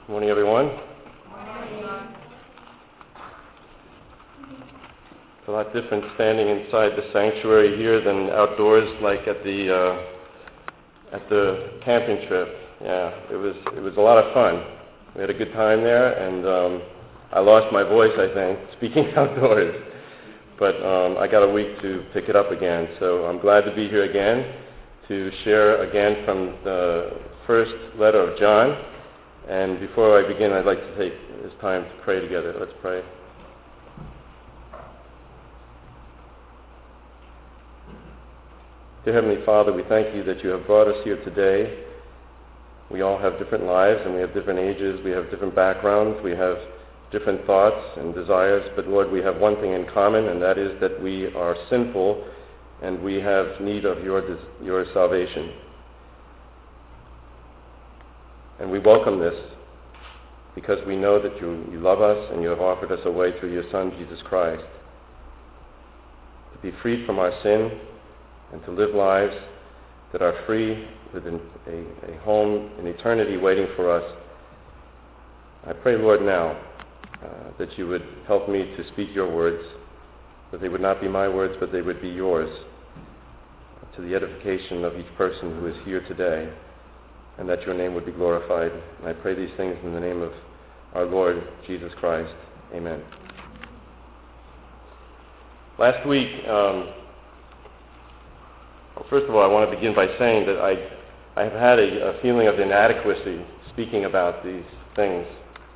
Good morning, everyone. It's a lot different standing inside the sanctuary here than outdoors, like at the camping trip. Yeah, it was a lot of fun. We had a good time there, and I lost my voice, I think, speaking outdoors. But I got a week to pick it up again, so I'm glad to be here again to share again from the first letter of John. And before I begin, I'd like to take this time to pray together. Let's pray. Dear Heavenly Father, we thank you that you have brought us here today. We all have different lives, and we have different ages, we have different backgrounds, we have different thoughts and desires, but Lord, we have one thing in common, and that is that we are sinful, and we have need of your salvation. And we welcome this because we know that you love us and you have offered us a way through your Son, Jesus Christ, to be freed from our sin and to live lives that are free with a home in eternity waiting for us. I pray, Lord, now that you would help me to speak your words, that they would not be my words, but they would be yours, to the edification of each person who is here today, and that your name would be glorified. And I pray these things in the name of our Lord Jesus Christ. Amen. Last week, first of all, I want to begin by saying that I have had a feeling of inadequacy speaking about these things.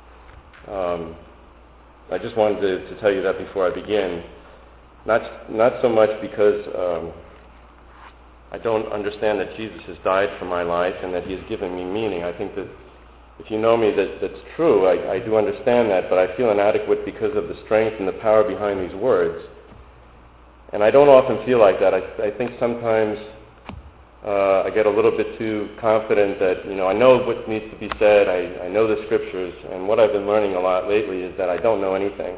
I just wanted to tell you that before I begin. Not so much because I don't understand that Jesus has died for my life and that he has given me meaning. I think that if you know me, that's true. I do understand that, but I feel inadequate because of the strength and the power behind these words. And I don't often feel like that. I think sometimes I get a little bit too confident that, I know what needs to be said. I know the scriptures. And what I've been learning a lot lately is that I don't know anything.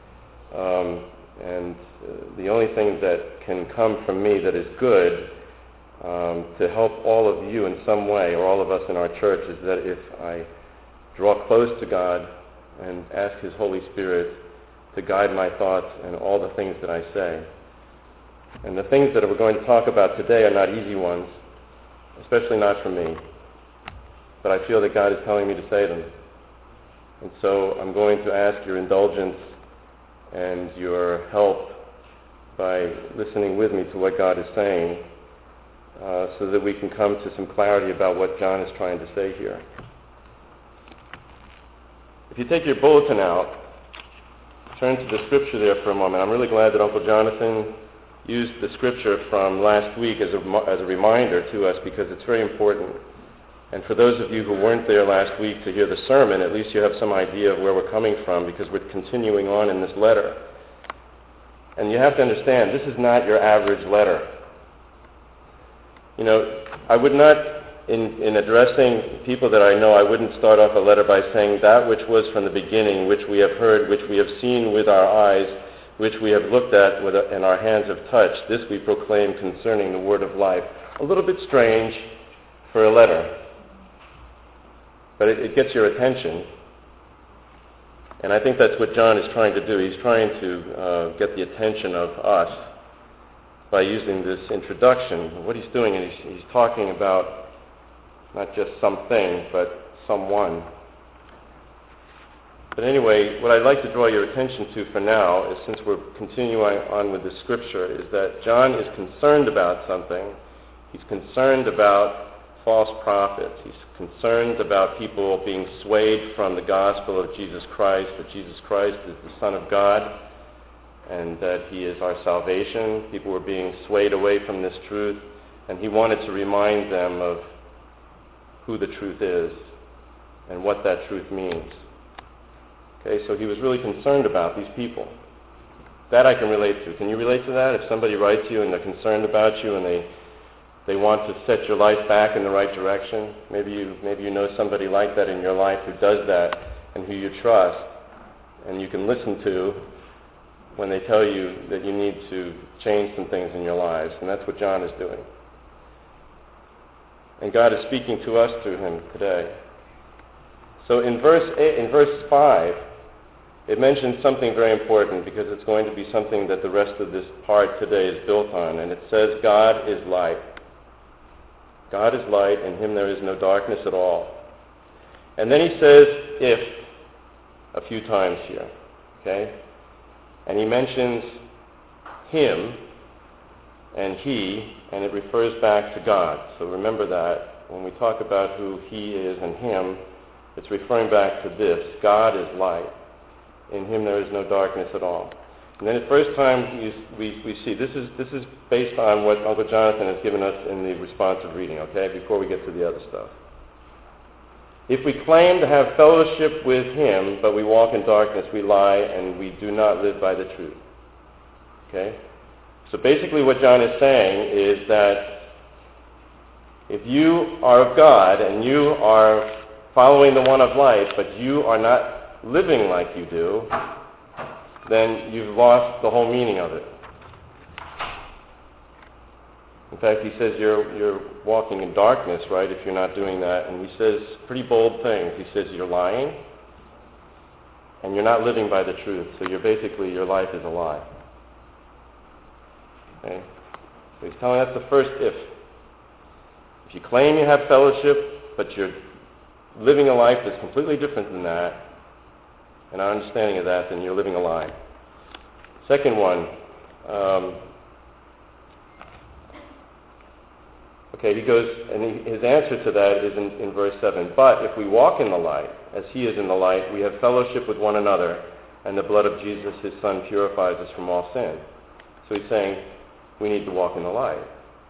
And the only thing that can come from me that is good to help all of you in some way, or all of us in our church, is that if I draw close to God and ask his Holy Spirit to guide my thoughts and all the things that I say. And the things that we're going to talk about today are not easy ones, especially not for me. But I feel that God is telling me to say them. And so I'm going to ask your indulgence and your help by listening with me to what God is saying, so that we can come to some clarity about what John is trying to say here. If you take your bulletin out, turn to the scripture there for a moment. I'm really glad that Uncle Jonathan used the scripture from last week as a reminder to us, because it's very important. And for those of you who weren't there last week to hear the sermon, at least you have some idea of where we're coming from, because we're continuing on in this letter. And you have to understand, this is not your average letter. I would not, in addressing people that I know, I wouldn't start off a letter by saying that which was from the beginning, which we have heard, which we have seen with our eyes, which we have looked at and our hands have touched, this we proclaim concerning the word of life. A little bit strange for a letter, but it gets your attention. And I think that's what John is trying to do. He's trying to get the attention of us by using this introduction. What he's doing is he's talking about not just something, but someone. But anyway, what I'd like to draw your attention to for now is, since we're continuing on with the scripture, is that John is concerned about something. He's concerned about false prophets. He's concerned about people being swayed from the gospel of Jesus Christ, that Jesus Christ is the Son of God, and that he is our salvation. People were being swayed away from this truth, and he wanted to remind them of who the truth is and what that truth means. Okay, so he was really concerned about these people. That I can relate to. Can you relate to that? If somebody writes you and they're concerned about you and they want to set your life back in the right direction, maybe you know somebody like that in your life who does that and who you trust and you can listen to when they tell you that you need to change some things in your lives. And that's what John is doing. And God is speaking to us through him today. So in verse 5, it mentions something very important because it's going to be something that the rest of this part today is built on. And it says, God is light. God is light, in him there is no darkness at all. And then he says, if, a few times here. Okay? And he mentions him and he, and it refers back to God. So remember that. When we talk about who he is and him, it's referring back to this. God is light. In him there is no darkness at all. And then the first time we see, this is based on what Uncle Jonathan has given us in the responsive reading, okay, before we get to the other stuff. If we claim to have fellowship with him, but we walk in darkness, we lie and we do not live by the truth. Okay? So basically what John is saying is that if you are of God and you are following the one of light, but you are not living like you do, then you've lost the whole meaning of it. In fact, he says you're walking in darkness, right, if you're not doing that. And he says pretty bold things. He says you're lying and you're not living by the truth. So your life is a lie. Okay? So he's telling us the first if. If you claim you have fellowship, but you're living a life that's completely different than that, and our understanding of that, then you're living a lie. Second one, he goes, and his answer to that is in verse 7. But if we walk in the light, as he is in the light, we have fellowship with one another, and the blood of Jesus, his Son, purifies us from all sin. So he's saying we need to walk in the light.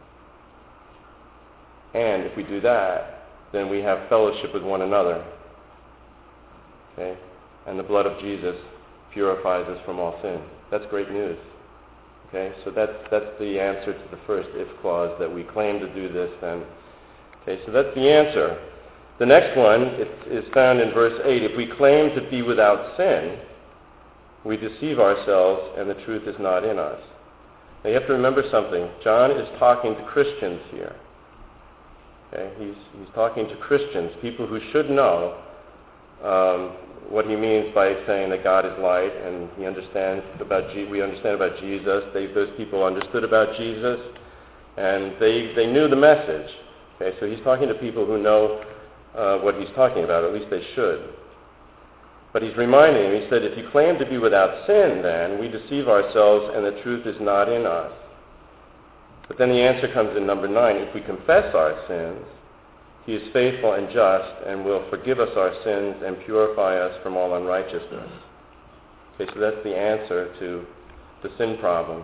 And if we do that, then we have fellowship with one another. Okay? And the blood of Jesus purifies us from all sin. That's great news. Okay, so that's the answer to the first if clause, that we claim to do this then. Okay, so that's the answer. The next one is found in verse 8. If we claim to be without sin, we deceive ourselves and the truth is not in us. Now you have to remember something. John is talking to Christians here. Okay, he's talking to Christians, people who should know what he means by saying that God is light, and we understand about Jesus. Those people understood about Jesus, and they knew the message. Okay, so he's talking to people who know what he's talking about, at least they should. But he's reminding them, he said, if you claim to be without sin, then we deceive ourselves and the truth is not in us. But then the answer comes in number 9. If we confess our sins, he is faithful and just and will forgive us our sins and purify us from all unrighteousness. Okay, so that's the answer to the sin problem.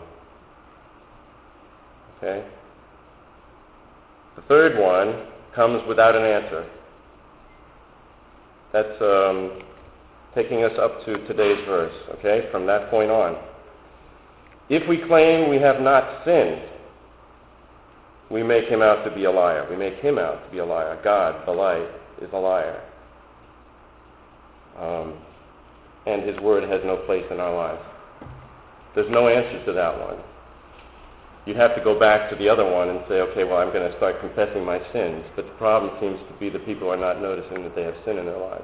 Okay? The third one comes without an answer. That's taking us up to today's verse, okay, from that point on. If we claim we have not sinned, we make him out to be a liar. We make him out to be a liar. God, the light, is a liar. And his word has no place in our lives. There's no answer to that one. You have to go back to the other one and say, okay, well, I'm going to start confessing my sins. But the problem seems to be that people are not noticing that they have sin in their lives.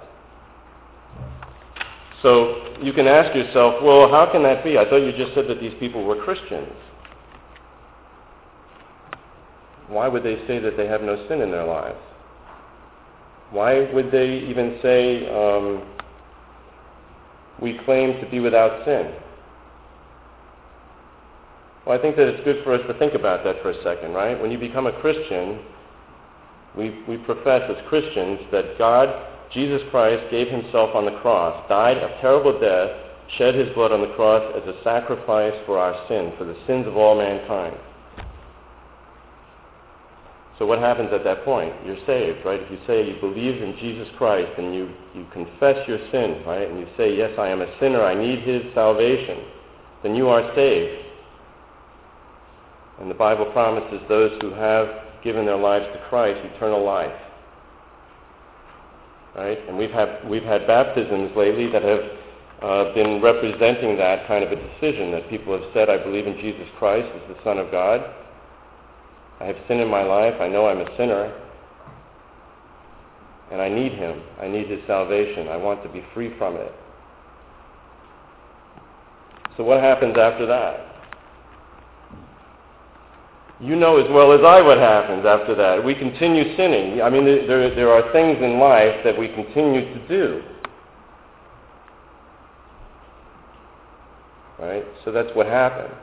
So you can ask yourself, well, how can that be? I thought you just said that these people were Christians. Why would they say that they have no sin in their lives? Why would they even say, we claim to be without sin? Well, I think that it's good for us to think about that for a second, right? When you become a Christian, we profess as Christians that God, Jesus Christ, gave himself on the cross, died a terrible death, shed his blood on the cross as a sacrifice for our sin, for the sins of all mankind. So what happens at that point? You're saved, right? If you say you believe in Jesus Christ and you confess your sins, right? And you say, yes, I am a sinner, I need his salvation, then you are saved. And the Bible promises those who have given their lives to Christ eternal life. Right? And we've had baptisms lately that have been representing that kind of a decision, that people have said, I believe in Jesus Christ as the Son of God. I have sin in my life. I know I'm a sinner. and I need him. I need his salvation. I want to be free from it. So what happens after that? You know as well as I what happens after that. We continue sinning. I mean, there are things in life that we continue to do. Right? So that's what happens.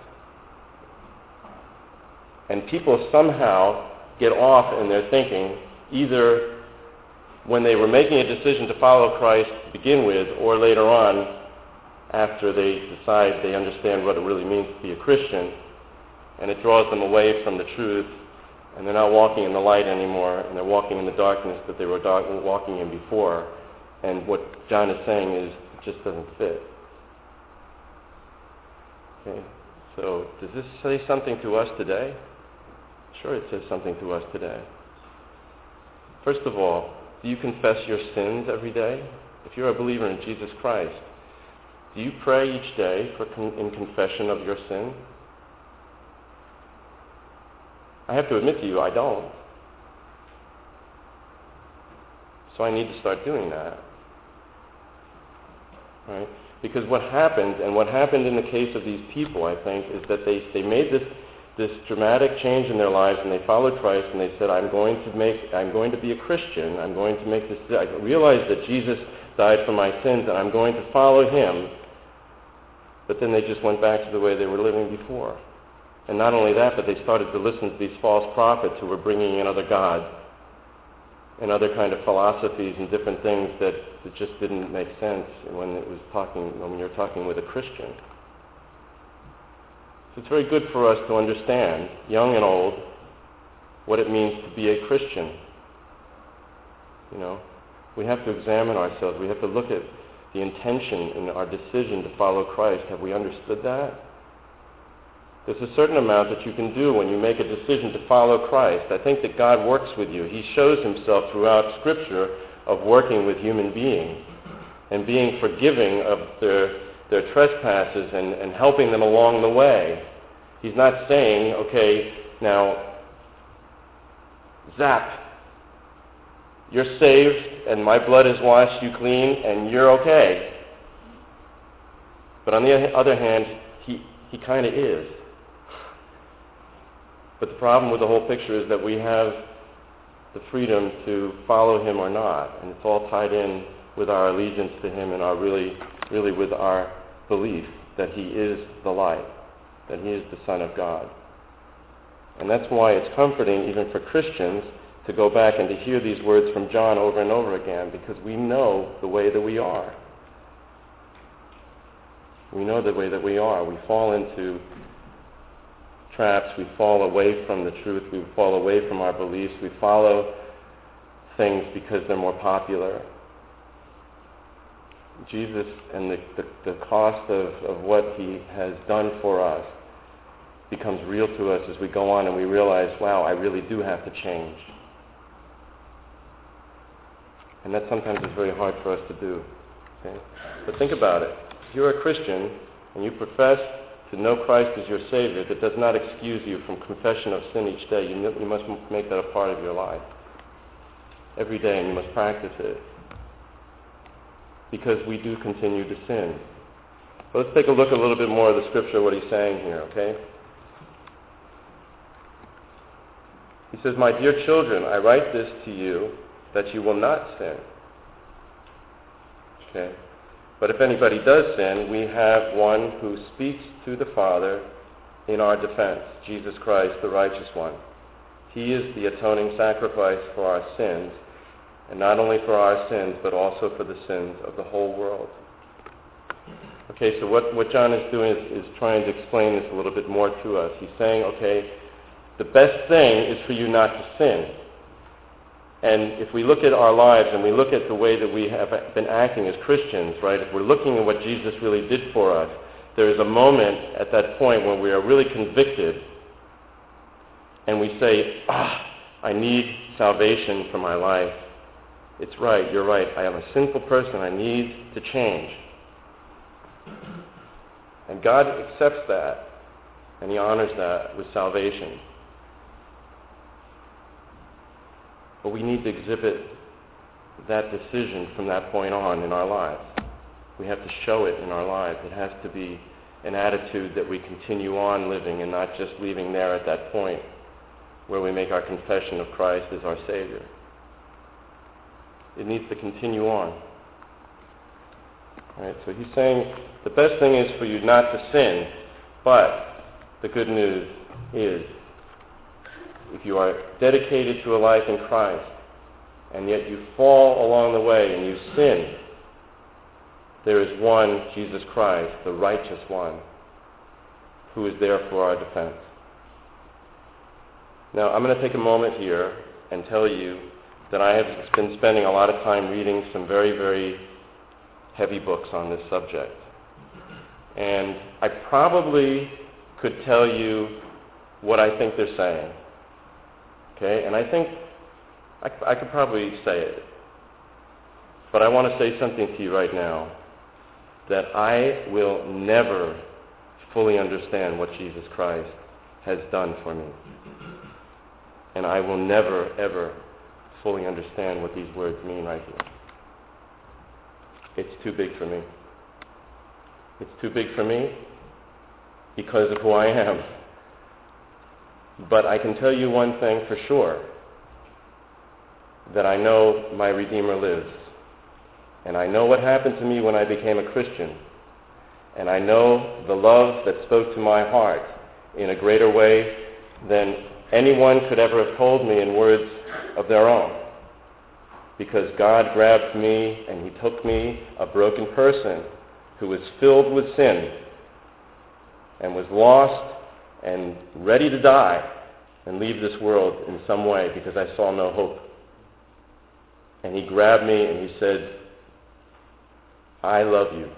And people somehow get off in their thinking, either when they were making a decision to follow Christ to begin with, or later on after they decide they understand what it really means to be a Christian, and it draws them away from the truth, and they're not walking in the light anymore, and they're walking in the darkness that they were walking in before. And what John is saying is, it just doesn't fit. Okay? So, does this say something to us today? Sure, it says something to us today. First of all, do you confess your sins every day? If you're a believer in Jesus Christ, do you pray each day in confession of your sin? I have to admit to you, I don't. So I need to start doing that. Right? Because what happened, and what happened in the case of these people, I think, is that they made this dramatic change in their lives, and they followed Christ, and they said, I'm going to be a Christian. I'm going to make this. I realize that Jesus died for my sins, and I'm going to follow him. But then they just went back to the way they were living before. And not only that, but they started to listen to these false prophets who were bringing in other gods and other kind of philosophies and different things that just didn't make sense when you're talking with a Christian. So it's very good for us to understand, young and old, what it means to be a Christian. You know, we have to examine ourselves. We have to look at the intention in our decision to follow Christ. Have we understood that? There's a certain amount that you can do when you make a decision to follow Christ. I think that God works with you. He shows himself throughout Scripture of working with human beings and being forgiving of their trespasses and helping them along the way. He's not saying, okay, now, zap, you're saved and my blood has washed you clean and you're okay. But on the other hand, he kind of is. But the problem with the whole picture is that we have the freedom to follow him or not, and it's all tied in with our allegiance to him and our really with our belief that he is the light, that he is the Son of God. And that's why it's comforting, even for Christians, to go back and to hear these words from John over and over again, because we know the way that we are. We know the way that we are. We fall into traps, we fall away from the truth, we fall away from our beliefs, we follow things because they're more popular. Jesus and the cost of what he has done for us becomes real to us as we go on and we realize, wow, I really do have to change. And that sometimes is very hard for us to do. Okay? But think about it. If you're a Christian and you profess to know Christ as your Savior, that does not excuse you from confession of sin each day. You must make that a part of your life. Every day, and you must practice it. Because we do continue to sin. But let's take a look a little bit more of the Scripture, what he's saying here, okay? He says, my dear children, I write this to you that you will not sin. Okay? But if anybody does sin, we have one who speaks to the Father in our defense, Jesus Christ, the righteous one. He is the atoning sacrifice for our sins, and not only for our sins, but also for the sins of the whole world. Okay, so what John is doing is trying to explain this a little bit more to us. He's saying, okay, the best thing is for you not to sin. And if we look at our lives and we look at the way that we have been acting as Christians, right, if we're looking at what Jesus really did for us, there is a moment at that point when we are really convicted and we say, I need salvation for my life. It's right, you're right. I am a sinful person. I need to change. And God accepts that and he honors that with salvation. But we need to exhibit that decision from that point on in our lives. We have to show it in our lives. It has to be an attitude that we continue on living and not just leaving there at that point where we make our confession of Christ as our Savior. It needs to continue on. All right, so he's saying the best thing is for you not to sin, but the good news is if you are dedicated to a life in Christ and yet you fall along the way and you sin, there is one, Jesus Christ, the righteous one, who is there for our defense. Now, I'm going to take a moment here and tell you that I have been spending a lot of time reading some very, very heavy books on this subject. And I probably could tell you what I think they're saying. Okay? And I think I could probably say it. But I want to say something to you right now, that I will never fully understand what Jesus Christ has done for me. And I will never, ever fully understand what these words mean right here. It's too big for me. It's too big for me because of who I am. But I can tell you one thing for sure, that I know my Redeemer lives. And I know what happened to me when I became a Christian. And I know the love that spoke to my heart in a greater way than anyone could ever have told me in words of their own. Because God grabbed me and he took me, a broken person who was filled with sin and was lost and ready to die and leave this world in some way because I saw no hope. And he grabbed me and he said, I love you.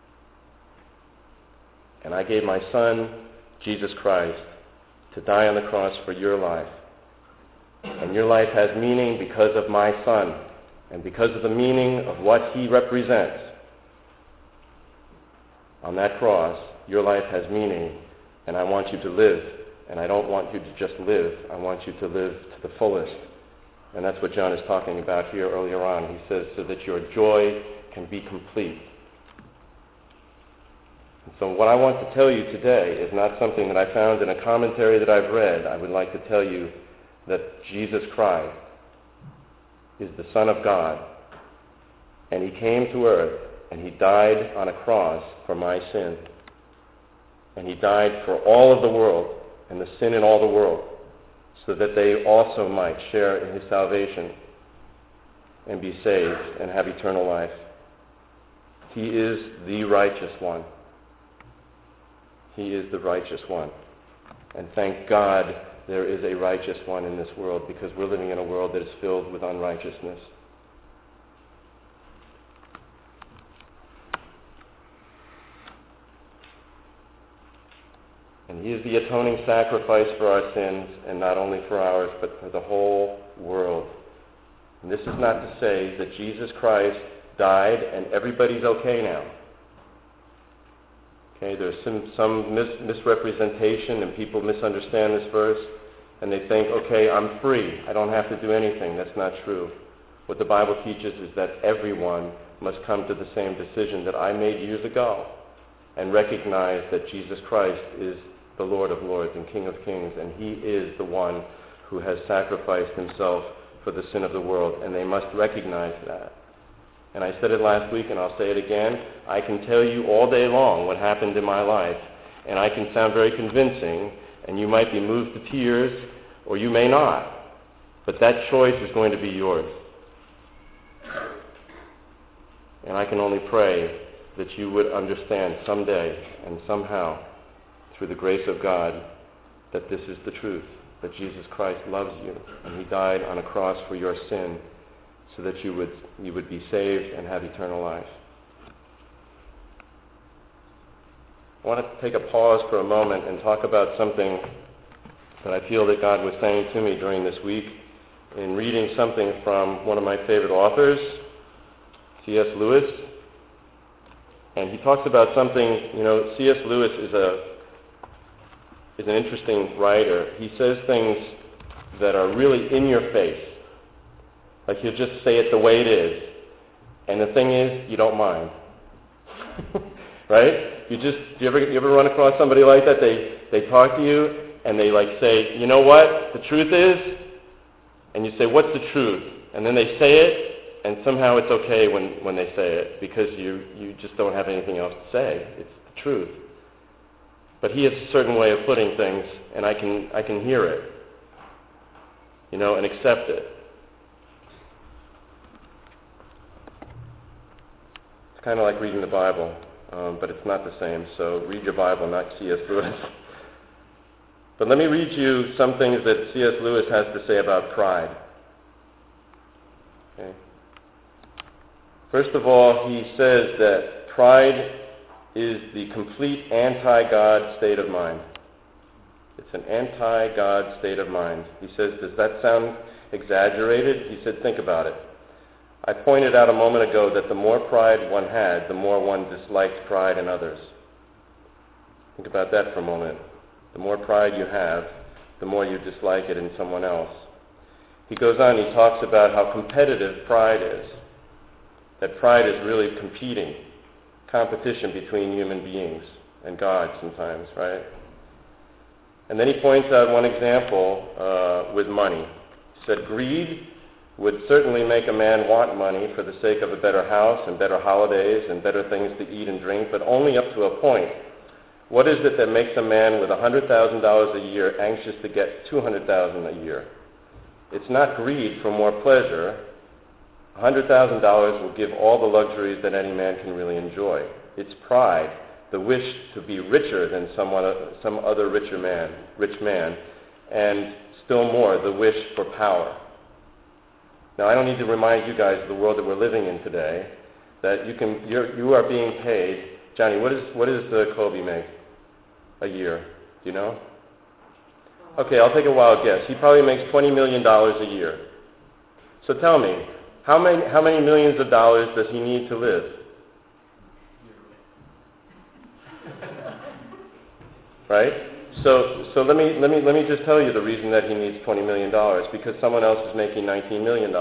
And I gave my son, Jesus Christ, to die on the cross for your life. And your life has meaning because of my son and because of the meaning of what he represents. On that cross, your life has meaning, and I want you to live. And I don't want you to just live. I want you to live to the fullest. And that's what John is talking about here earlier on. He says, so that your joy can be complete. And so what I want to tell you today is not something that I found in a commentary that I've read. I would like to tell you that Jesus Christ is the Son of God, and he came to earth, and he died on a cross for my sin. And he died for all of the world, and the sin in all the world, so that they also might share in his salvation and be saved and have eternal life. He is the righteous one. He is the righteous one. And thank God there is a righteous one in this world, because we're living in a world that is filled with unrighteousness. And he is the atoning sacrifice for our sins, and not only for ours, but for the whole world. And this is not to say that Jesus Christ died and everybody's okay now. Okay, there's some misrepresentation, and people misunderstand this verse, and they think, okay, I'm free. I don't have to do anything. That's not true. What the Bible teaches is that everyone must come to the same decision that I made years ago and recognize that Jesus Christ is the Lord of Lords and King of Kings, and he is the one who has sacrificed himself for the sin of the world, and they must recognize that. And I said it last week, and I'll say it again. I can tell you all day long what happened in my life, and I can sound very convincing, and you might be moved to tears, or you may not. But that choice is going to be yours. And I can only pray that you would understand someday and somehow, through the grace of God, that this is the truth, that Jesus Christ loves you, and he died on a cross for your sin, so that you would be saved and have eternal life. I want to take a pause for a moment and talk about something that I feel that God was saying to me during this week in reading something from one of my favorite authors, C.S. Lewis. And he talks about something, C.S. Lewis is an interesting writer. He says things that are really in your face. Like he'll just say it the way it is. And the thing is, you don't mind. Right? You ever run across somebody like that? They talk to you and they like say, you know what the truth is? And you say, what's the truth? And then they say it, and somehow it's okay when they say it because you just don't have anything else to say. It's the truth. But he has a certain way of putting things, and I can hear it, and accept it. It's kind of like reading the Bible, but it's not the same. So read your Bible, not C.S. Lewis. But let me read you some things that C.S. Lewis has to say about pride. Okay. First of all, he says that pride is the complete anti-God state of mind. It's an anti-God state of mind. He says, does that sound exaggerated? He said, think about it. I pointed out a moment ago that the more pride one had, the more one disliked pride in others. Think about that for a moment. The more pride you have, the more you dislike it in someone else. He goes on, he talks about how competitive pride is. That pride is really competition between human beings and God sometimes, right? And then he points out one example with money. He said, greed would certainly make a man want money for the sake of a better house and better holidays and better things to eat and drink, but only up to a point. What is it that makes a man with $100,000 a year anxious to get $200,000 a year? It's not greed for more pleasure. $100,000 will give all the luxuries that any man can really enjoy. It's pride, the wish to be richer than some other rich man, and still more, the wish for power. Now, I don't need to remind you guys of the world that we're living in today, that you are being paid. Johnny, what does Kobe make a year? Do you know? Okay, I'll take a wild guess. He probably makes $20 million a year. So tell me, how many millions of dollars does he need to live? Right? So let me just tell you the reason that he needs $20 million, because someone else is making $19 million.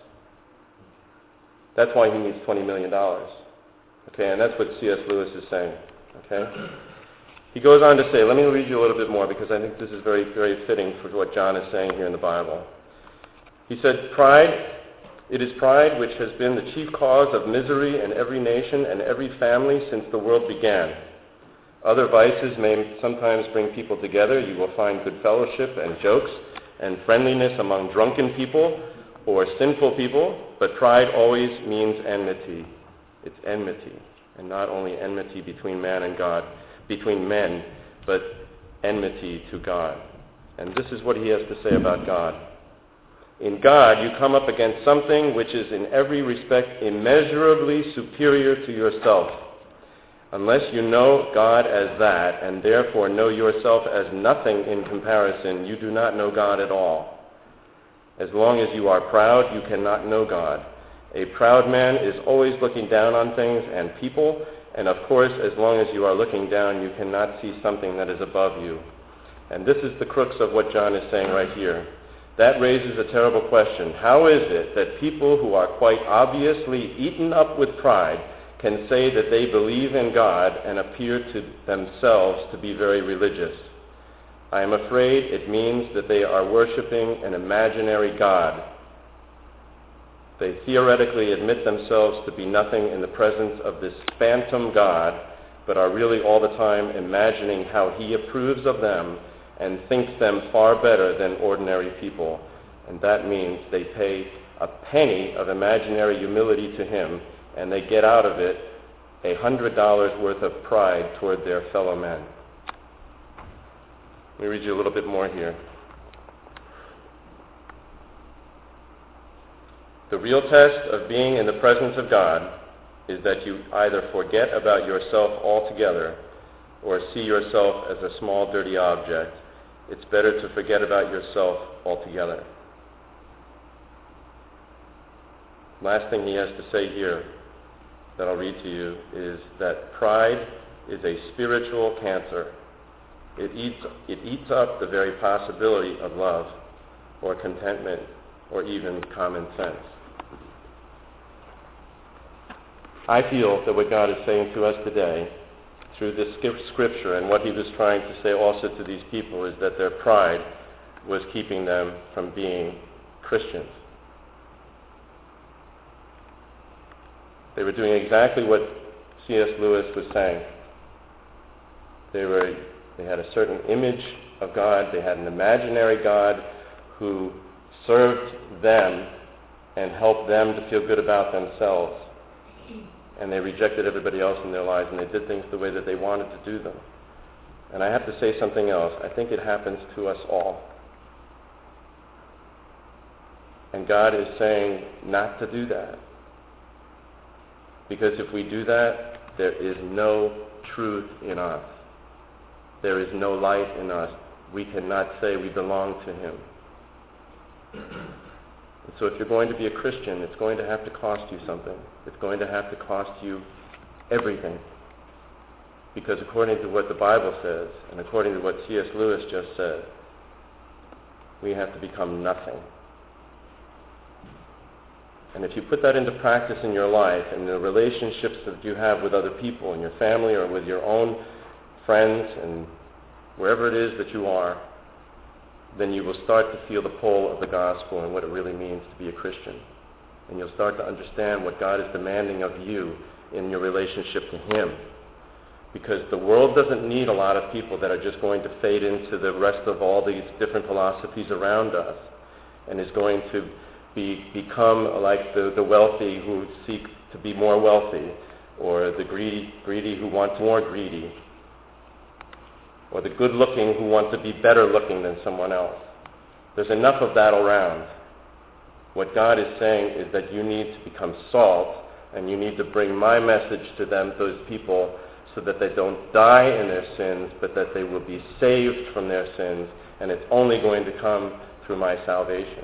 That's why he needs $20 million. Okay, and that's what C.S. Lewis is saying. Okay? He goes on to say, let me read you a little bit more because I think this is very, very fitting for what John is saying here in the Bible. He said, it is pride which has been the chief cause of misery in every nation and every family since the world began. Other vices may sometimes bring people together. You will find good fellowship and jokes and friendliness among drunken people or sinful people, but pride always means enmity. It's enmity, and not only enmity between man and God, between men, but enmity to God. And this is what he has to say about God. In God, you come up against something which is in every respect immeasurably superior to yourself. Unless you know God as that, and therefore know yourself as nothing in comparison, you do not know God at all. As long as you are proud, you cannot know God. A proud man is always looking down on things and people, and of course, as long as you are looking down, you cannot see something that is above you. And this is the crux of what John is saying right here. That raises a terrible question. How is it that people who are quite obviously eaten up with pride can say that they believe in God and appear to themselves to be very religious? I am afraid it means that they are worshiping an imaginary God. They theoretically admit themselves to be nothing in the presence of this phantom God, but are really all the time imagining how he approves of them and thinks them far better than ordinary people. And that means they pay a penny of imaginary humility to him, and they get out of it $100 worth of pride toward their fellow men. Let me read you a little bit more here. The real test of being in the presence of God is that you either forget about yourself altogether or see yourself as a small, dirty object. It's better to forget about yourself altogether. Last thing he has to say here that I'll read to you is that pride is a spiritual cancer. It eats up the very possibility of love or contentment or even common sense. I feel that what God is saying to us today through this scripture and what he was trying to say also to these people is that their pride was keeping them from being Christians. They were doing exactly what C.S. Lewis was saying. They had a certain image of God. They had an imaginary God who served them and helped them to feel good about themselves. And they rejected everybody else in their lives, and they did things the way that they wanted to do them. And I have to say something else. I think it happens to us all. And God is saying not to do that. Because if we do that, there is no truth in us. There is no light in us. We cannot say we belong to him. And so if you're going to be a Christian, it's going to have to cost you something. It's going to have to cost you everything. Because according to what the Bible says, and according to what C.S. Lewis just said, we have to become nothing. And if you put that into practice in your life and the relationships that you have with other people, in your family or with your own friends and wherever it is that you are, then you will start to feel the pull of the gospel and what it really means to be a Christian. And you'll start to understand what God is demanding of you in your relationship to him. Because the world doesn't need a lot of people that are just going to fade into the rest of all these different philosophies around us and is going to become like the wealthy who seek to be more wealthy, or the greedy who want more greedy, or the good-looking who want to be better looking than someone else. There's enough of that around. What God is saying is that you need to become salt, and you need to bring my message to them, those people, so that they don't die in their sins, but that they will be saved from their sins, and it's only going to come through my salvation.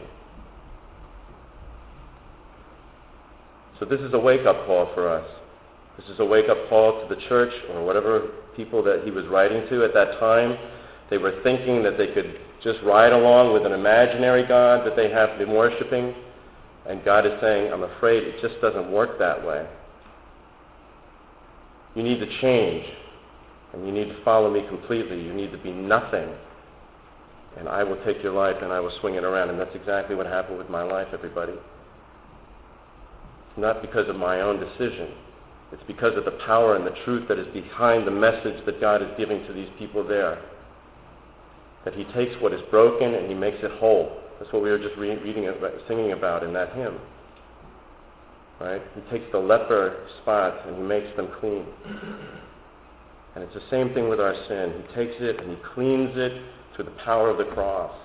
So this is a wake-up call for us. This is a wake-up call to the church or whatever people that he was writing to at that time. They were thinking that they could just ride along with an imaginary God that they have been worshiping. And God is saying, I'm afraid it just doesn't work that way. You need to change. And you need to follow me completely. You need to be nothing. And I will take your life and I will swing it around. And that's exactly what happened with my life, everybody. It's not because of my own decision. It's because of the power and the truth that is behind the message that God is giving to these people there. That he takes what is broken and he makes it whole. That's what we were just singing about in that hymn. Right? He takes the leper spots and he makes them clean. And it's the same thing with our sin. He takes it and he cleans it through the power of the cross.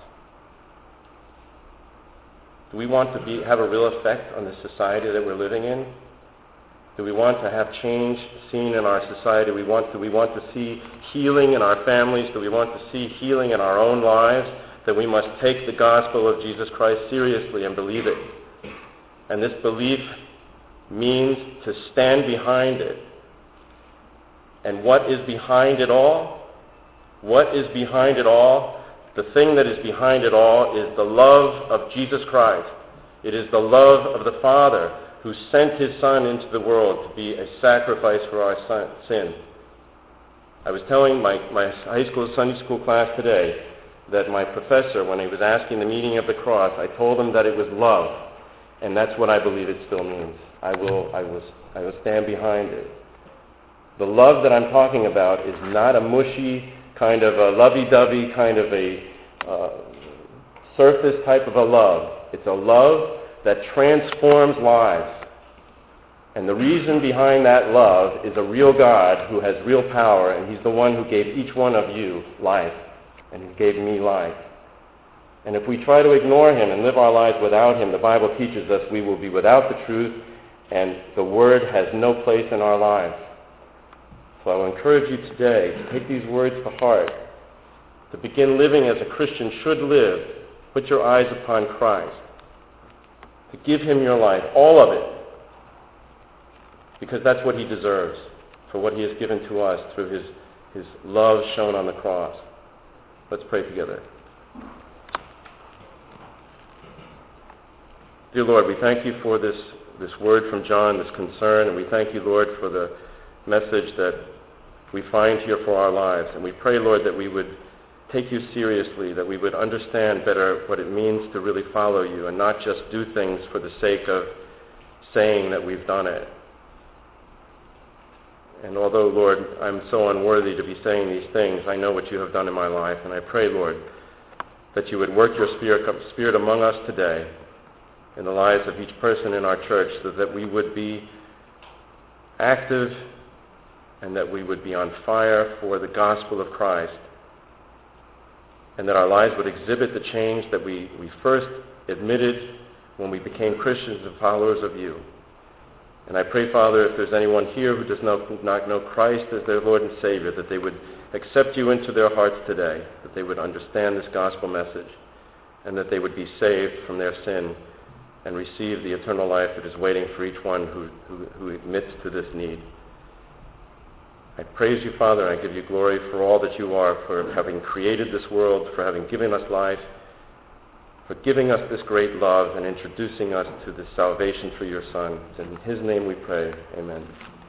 Do we want to have a real effect on the society that we're living in? Do we want to have change seen in our society? Do we want to see healing in our families? Do we want to see healing in our own lives? Then we must take the gospel of Jesus Christ seriously and believe it. And this belief means to stand behind it. And what is behind it all? What is behind it all? The thing that is behind it all is the love of Jesus Christ. It is the love of the Father who sent his Son into the world to be a sacrifice for our sin. I was telling my high school Sunday school class today that my professor, when he was asking the meaning of the cross, I told him that it was love, and that's what I believe it still means. I will stand behind it. The love that I'm talking about is not a mushy kind of a lovey-dovey kind of a surface type of a love. It's a love that transforms lives. And the reason behind that love is a real God who has real power, and he's the one who gave each one of you life, and he gave me life. And if we try to ignore him and live our lives without him, the Bible teaches us we will be without the truth, and the word has no place in our lives. So I will encourage you today to take these words to heart, to begin living as a Christian should live. Put your eyes upon Christ, to give him your life, all of it, because that's what he deserves for what he has given to us through his love shown on the cross. Let's pray together. Dear Lord, we thank you for this this word from John, this concern, and we thank you, Lord, for the message that we find here for our lives. And we pray, Lord, that we would take you seriously, that we would understand better what it means to really follow you and not just do things for the sake of saying that we've done it. And although, Lord, I'm so unworthy to be saying these things, I know what you have done in my life, and I pray, Lord, that you would work your Spirit among us today in the lives of each person in our church, so that we would be active and that we would be on fire for the gospel of Christ, and that our lives would exhibit the change that we first admitted when we became Christians and followers of you. And I pray, Father, if there's anyone here who does not know Christ as their Lord and Savior, that they would accept you into their hearts today, that they would understand this gospel message, and that they would be saved from their sin and receive the eternal life that is waiting for each one who admits to this need. I praise you, Father, and I give you glory for all that you are, for having created this world, for having given us life, for giving us this great love and introducing us to this salvation through your Son. It's in his name we pray. Amen.